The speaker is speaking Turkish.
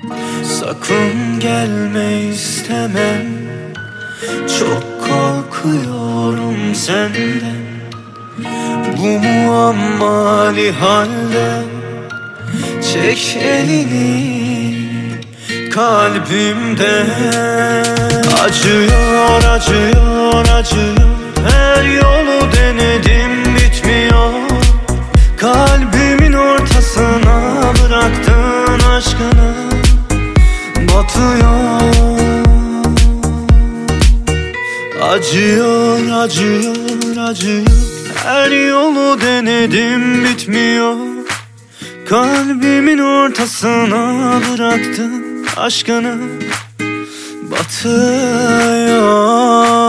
Sakın gelme istemem, çok korkuyorum senden. Bu muammali halde çek elini kalbimden. Acıyor, acıyor, acıyor, her yolu denedim bitmiyor. Kalbimin ortasına bıraktın aşkını, batıyor. Acıyor, acıyor, acıyor, her yolu denedim bitmiyor. Kalbimin ortasına bıraktın aşkını, batıyor.